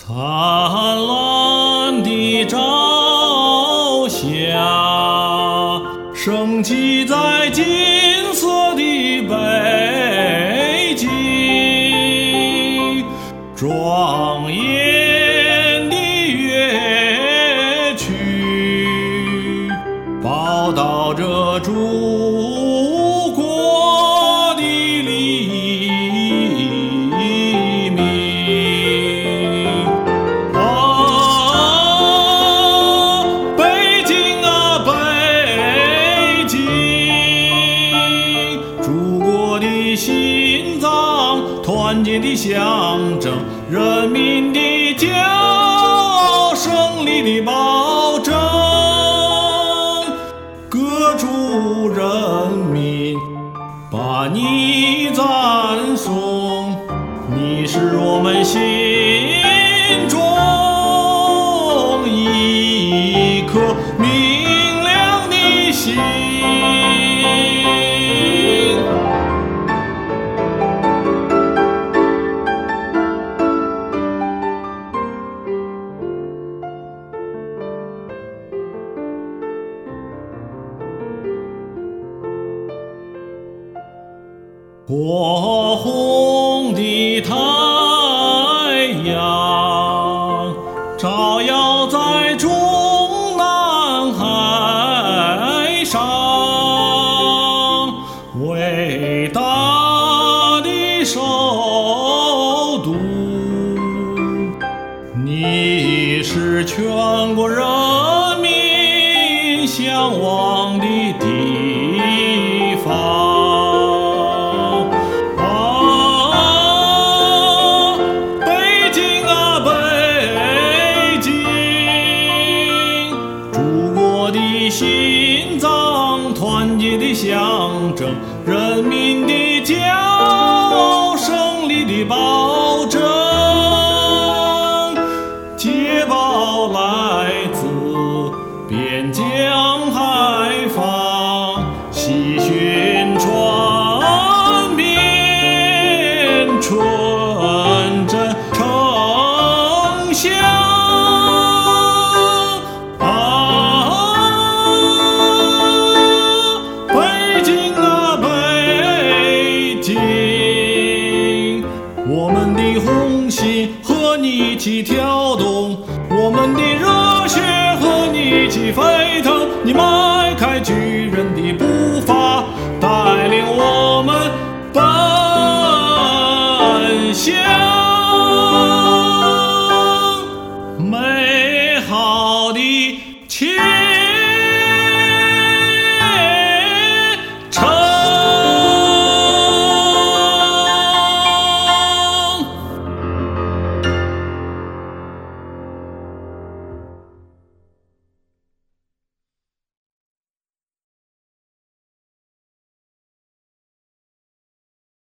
灿烂的朝霞，升起在金色的北极，庄严的乐曲，报道着祖国的黎明。北京啊，北京，祖国的心脏，团结的象征，人民的骄傲，胜利的保证。各族人民把你赞颂，你是我们心中一颗明亮的心。火红的太阳照耀在中南海上，伟大的首都，你是全国人民向往的地方。心脏，团结的象征，人民的骄傲，胜利的保证。捷报来自边疆海防，喜讯传遍春镇城乡。我们的红心和你一起跳动，我们的热血和你一起沸腾。你迈开巨人的步伐，带领我们